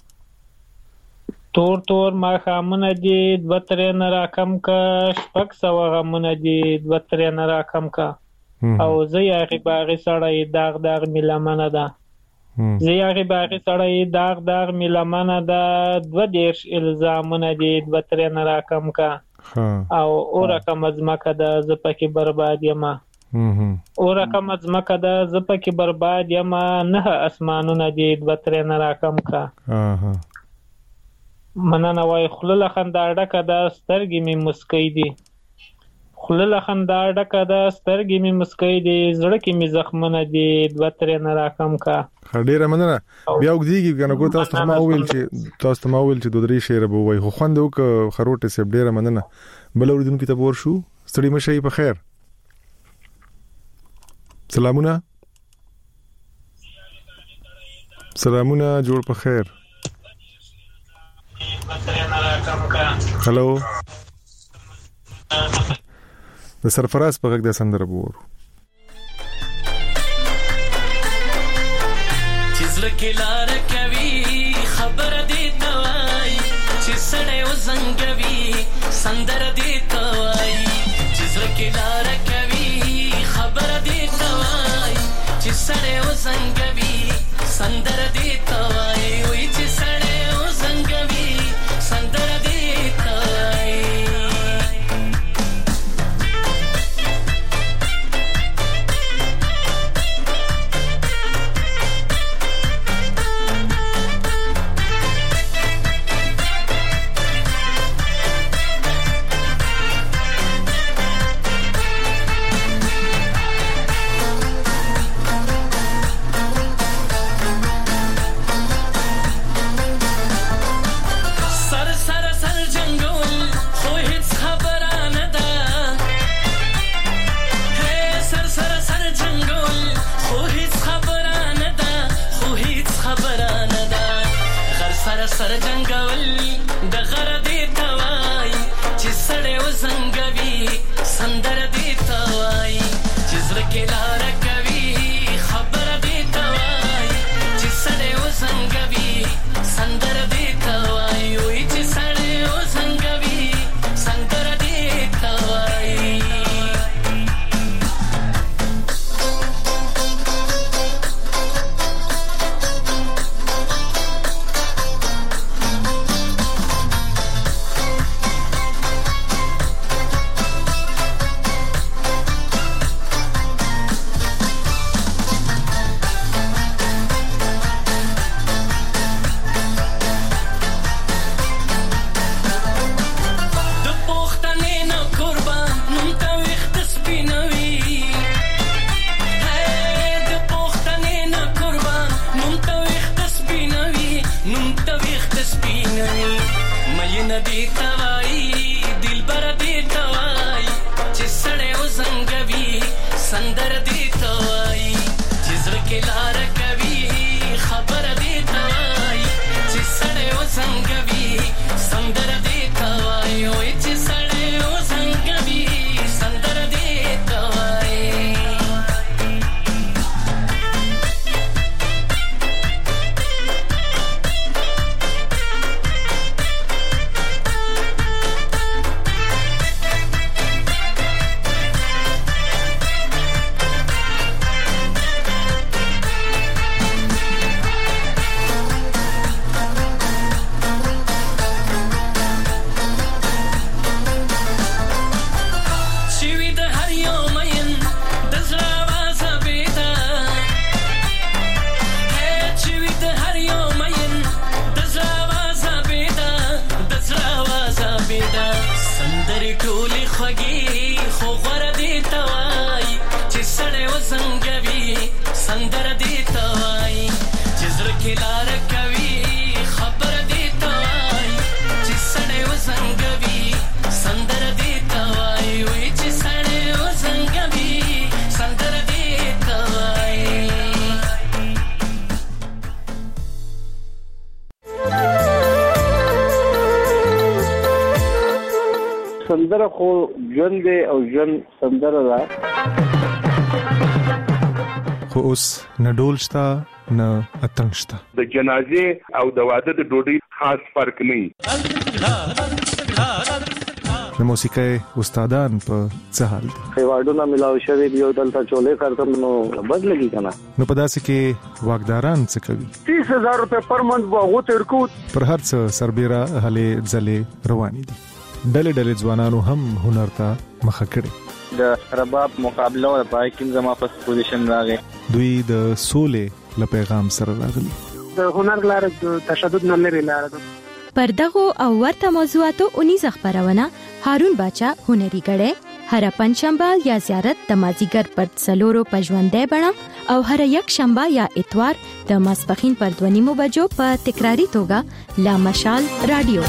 تور تور ما خامنه دي دوه ترې نه راکم کا شپږ سو غمونه دي دوه ترې نه راکم کا. او زه یې باغی سړی داغ داغ ملمنه ده. زه یې باغی سړی داغ داغ ملمنه ده دوه دیرش الزامونه دي دوه ترې نه راکم کا. او اورکه مزمکه ده زه پکې برباد یم. اورکه مزمکه ده زه پکې برباد یم نه اسمانونه دي دوه ترې نه راکم کا. مننه وای خلل خندا ډکه ده سترګې می مسکی دي. خلل خندا ډکه ده سترګې می مسکی دي زړه کې می زخمونه دي دوه ترې نه راکم کا. ډیره مننه. بیا وګدیږي کنه کو تاسو ما ویل چې تاسو ما ویل چې دوه درې شعر به وای خو خوند وک خروټه سه ډیره مننه. بل اوریدونکو ته ور شو. ستړي مشي په خیر. سلامونه. سلامونه جوړ په خیر. هلو د سرفراز په غږ د سندره وور چې زړه کې لار کوي خبر دې توای چې سړې وزنګوي سندره دې توای چې زړه کې لار کوي خبر دې توای چې سړې وزنګوي سندره دې توای وای چې سړې وزنګوي سندره دې توای سر جنگول د غره دی توای چې سړې وزنګوي سندره دی توای چې زړه کې لار کوي خبره دی توای چې سړې وزنګوي سندره دی توای وای چې سړې وزنګوي سندره دی توای سندره خو ژوند دی او ژوند سندره ده خو اوس نه ډول شته نه اتڼ شته د جنازې او د واده د ډوډۍ خاص فرق نه د موسیقۍ استادان په څه حال دي خیواډونه ملاوي شوی دی او دلته چولې کارتم نو بد لګي کنه نو په داسې کې واګداران څه کوي تیس هزار روپے پر منث وغو تر کو پر هر څه سربېره هلې ځلې روانې دي ډلې ډلې ځوانانو هم هنر ته مخه کړي د رباب مقابله او پای کې زما په پوزیشن راغی دوی د سولې له پیغام سره راغلي د هنر لار د تشدد نه لري لار پر دغه او ورته موضوعاتو اونیز خبرونه هارون باچا هنري غړې هر پنځشنبه یا زیارت د مازیګر پر څلورو پښوندې بڼه او هر یک شنبه یا اتوار د ماسپخین پر دونیمو بجو په تکراری توګه لا مشال رادیو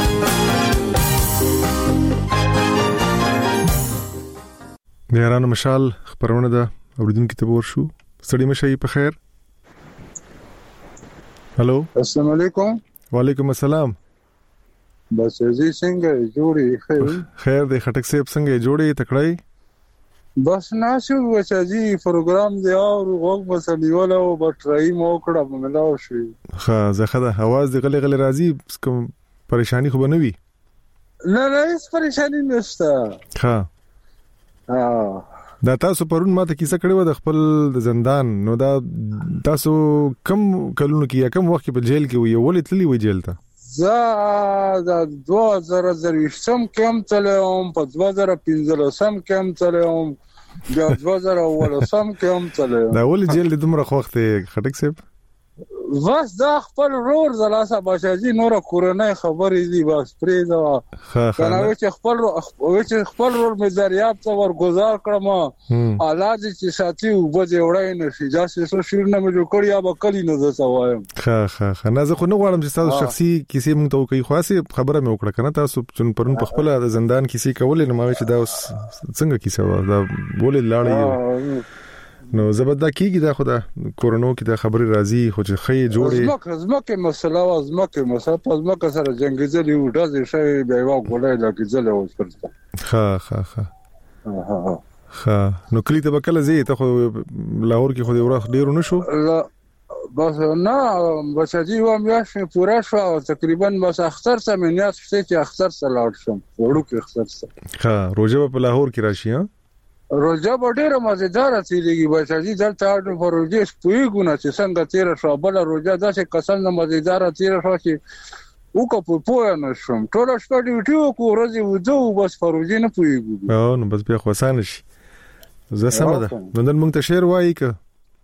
د یارانو مشال خبرونه ده اوریدونکو ته ورشو ستړي مشي په خیر هلو السلام علیکم. وعلیکم السلام. بس زی څنګه جوړی خیر خیر د خټک صاحب څنګه جوړی تکړای بس ناشو وچاجي پروګرام دی او وګ مسلیوله او بټرای مو کړه ملاو شي. ها زخه د आवाज د غلي غلي راځي کوم پریشانی خو بنوي نه نه هیڅ پریشانی نشته. ها ها دا تاسو پرون ماته کیسه کړې و د خپل د زندان نو دا تاسو کم کلونو کې کم وخت په جیل کې وي ولې تللی وي جیل ته؟ زه د دوه زره زرشتم کم تلم په دوه زره پنځلسم کم تلم د دوه زره ولسم کم تلم. دا ولې جیل د دومره وخت خټک صاحب؟ بس دا خپل رور زلاسه باشاجي نور کورنۍ خبرې دي بس پریزه کنه چې خپل چې خپل رور مې دریاب ته ورګزار کړم الاج چې ساتي او بده وړای نه شي جاسه سو شیر نه مې جوړ کړی یا بکلی نه زه وایم. ها ها ها نه زه خو نه غواړم چې تاسو شخصي کیسې مونږ ته کوي خاصه خبره مې وکړه کنه تاسو چې پرون په خپل د زندان کیسې کولې نو ما چې دا څنګه کیسه و دا ولې لاړې نو زبدا کیږي دا خدا کورونو کې دا خبري راځي خو چې خې جوړي زمکه زمکه مسله و زمکه مسله په زمکه سره جنگیزلی و داسې شی به وا ګولای لکه زله و سپرته. ها ها ها ها ها نو کلی ته بکله زی ته خو لاهور کې خو دی ورخ ډیرو نشو بس نه بچی و میاشتې پوره شو تقریبا بس اختر سم نه چې اختر سره لاړ شم وړو کې اختر سره. ها روزه په لاهور کې راشي ها روزه ډیره مزیدار تیریږي بچی دلته اړ پروژې سپوږونه چې څنګه تیر شو بل روزه داسې کسان نه مزیدار تیر شو چې وکه په پوهه نشم ټول شپه ډیوټي کو ورځي وځو بس پروژې نه پويګو او نو بس بیا خو آسان شي زه سم ده نن موږ ته شعر وایي که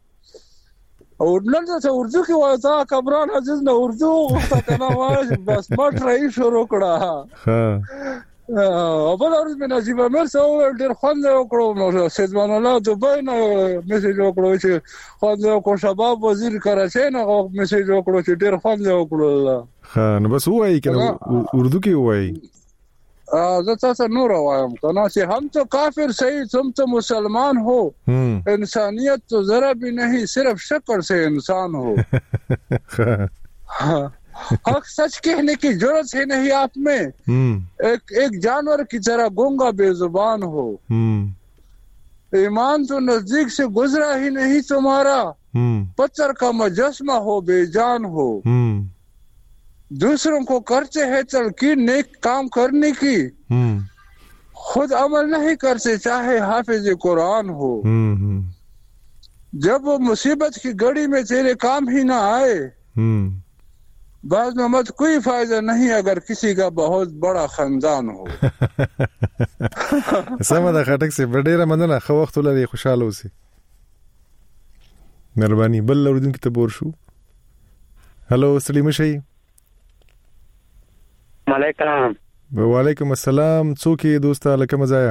او نن ته اردو کې وایي تا کمران عزیز نه اردو غوښته نه وایي بس مټ راي شروع کړه. ها او بل ورځ مې نصیب امیر سره ډېر خوند وکړو نو سیدمان الله دوبای نه میسج وکړو چې خوند وکړو شباب وزیر کراچۍ نه میسج وکړو چې ډېر خوند وکړو. ها نو بس وایي کنه اردو کې وایي ا زه تاسو نور وایم کنه چې هم تو کافر صحیح تم تو مسلمان ہو انسانیت تو ذرا بھی نہیں صرف شکل سے انسان ہو. حق سچ کہنے کی ضرورت ہی نہیں آپ میں ایک ایک جانور کی طرح گونگا بے زبان ہو. ایمان تو نزدیک سے گزرا ہی نہیں تمہارا پتھر کا مجسمہ ہو بے جان ہو. دوسروں کو کرتے ہیں تلقین نیک کام کرنے کی خود عمل نہیں کرتے چاہے حافظ قرآن ہو. جب وہ مصیبت کی گھڑی میں تیرے کام ہی نہ آئے بعض میں مت کوئی فائدہ نہیں اگر کسی کا بہت بڑا خاندان ہو. سمه ده خټک سي ډیره مننه خو وخت لري خوشاله اوسئ مهرباني بل لوردون کې تبور شو. هلو سلیم شي وعلیکم وعلیکم السلام څوک یې دوستا لکه مزایا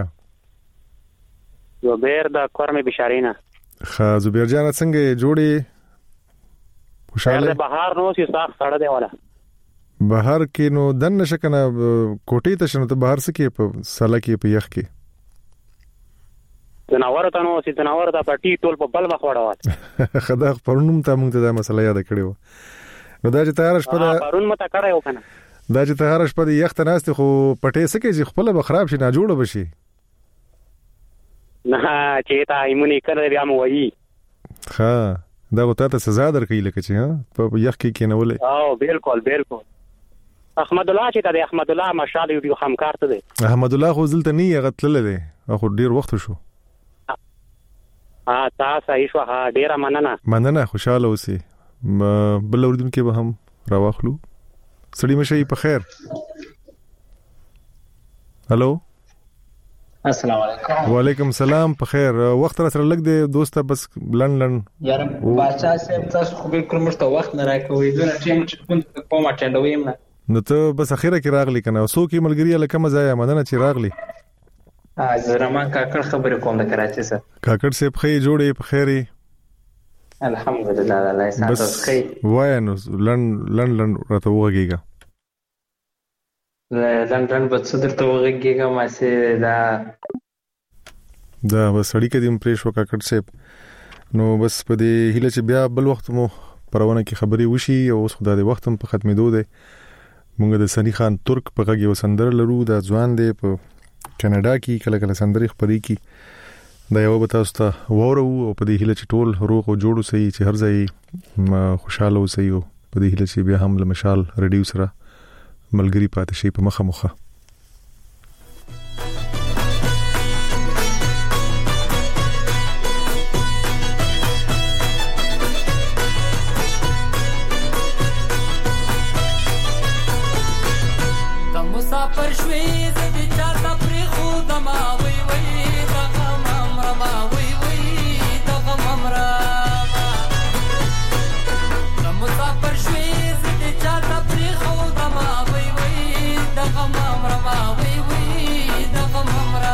زبیر د کورمه بشارینا. ها زبیر جان څنګه جوړي خوشاله بهار نو چې صاف سړه دی ولا بهار کې نو دن نشکنه کوټې ته شنو ته بهار سکه په ساله کې په یخ کې تناور ته نو چې تناور ته پټي ټول په بل مخ وړاوه خدا پرونم ته موږ ته دا مسله یاد کړو نو دا چې تیار شپه دا پرون مته کړو کنه دا چې تیار شپه د یخ ته ناست خو پټې سکه چې خپل به خراب شي نه جوړ بشي نه چې تا ایمونی کړی بیا مو وایي. ها دا غوته ته سزا درکې لکه چې ها په یخ کې کېنولې. او بالکل بالکل احمد الله چې د احمد الله مشال یو همکار ته دی. احمد الله خو ځلته نه غتل دی خو ډیر وخت شو. ها تاسو صحیح شو ها ډیر مننه مننه خوشاله اوسئ بل اوردون کې به هم راوخلو سړی مشي په خیر. هلو السلام علیکم. وعلیکم السلام په خیر وخت را سره لګ دی دوسته بس لن لن یار بادشاہ صاحب تاسو خو به کوم څه وخت نه راکوي دونه ټیم چې کوم کومه چندویم نه نو ته بس اخیره کې راغلی کنه سو کې ملګری لکه مزایا مننه چې راغلی. ا زرمان کاکړ خبرې کوم د کراچۍ سره کاکړ صاحب خې جوړې په خیري الحمدلله الله یې ساتي خې وای نو لن لن لن راته وګیګا لندن په صدر ته وګیګا ما سي دا دا بس اړیکې دې پرېښو کاکړ صاحب نو بس په دې هله چې بیا بل وخت مو پرونه کې خبري وشي او اوس خدای د وخت هم په ختمېدو دی. مونږ د سنی خان ترک په غږ یو سندر لرو د ځوان دی په کینیډا کې کله کله سندري خبري کی دا یو به تاسو ته وورو او په دې هله چې ټول روغ او جوړو سي چې هر ځای خوشاله اوسئ او په دې هله چې بیا هم له مشال ریډیو سره ملګری پاتې شي په مخه مخه. مسافر شوي زدي چاته پرې خو دما وي وي دغه ممر ما وي وي دغه ممر ما مسافر شوي زدي چاته پرې خو دما وي وي دغه ممر ما وي وي دغه ممر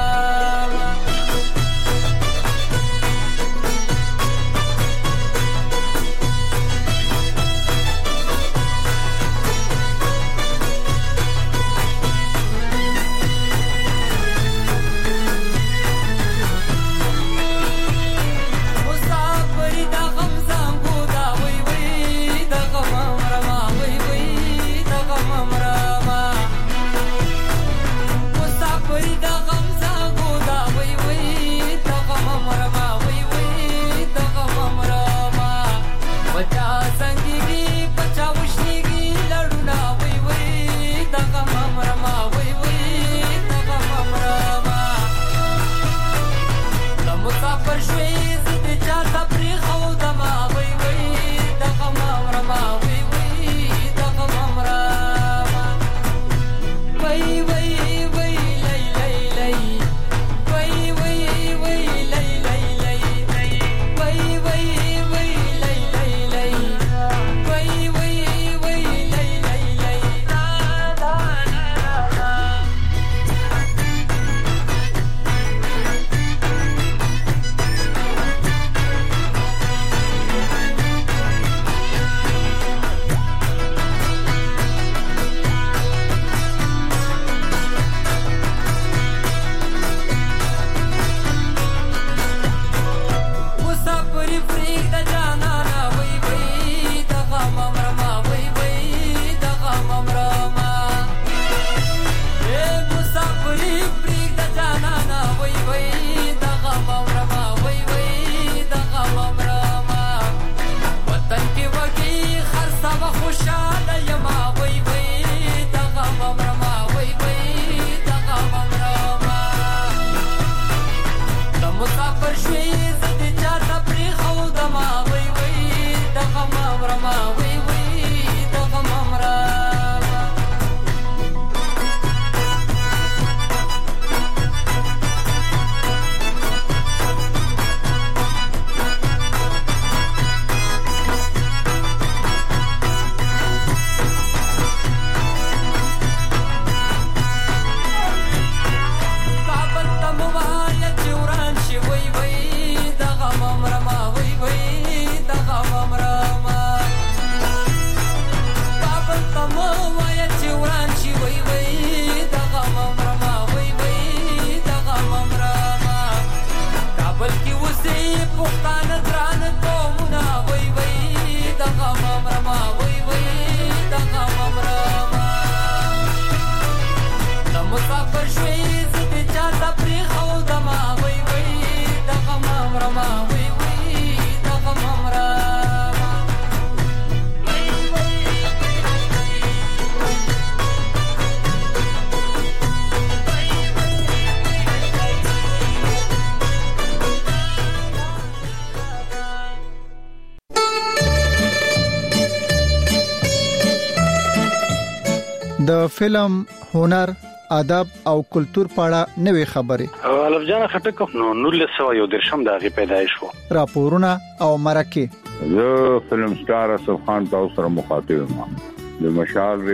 د فلم، هنر، ادب او کلچر په اړه نوې خبرې. الف جان خټک نو نور سو یو درشم دغه پیدایش وو. راپورونه او مرکه. زه فلم سٹار اسف خان تاسو سره مخاطب یم. د مشال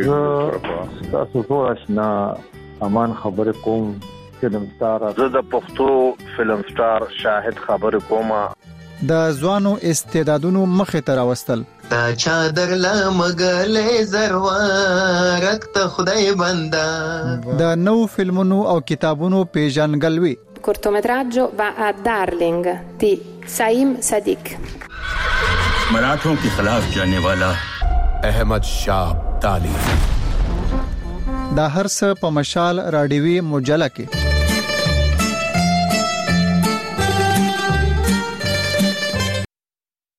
ریډیو تاسو ټول آشنا امان خبر کوم. فلم سٹار زه د پښتو فلم سٹار شاهد خبر کوم. د ځوانو استعدادونو مخه ته راوستل. تا چادر لا مګلې زروارت ته خدای بندا. د نو فلمونو او کتابونو پیژنګلوي. cortometraggio va a Darling di Saim Sadiq. मराठों के खिलाफ जाने वाला अहमद शाह अब्दाली। دا هرڅه په مشال رادیوي مجله کې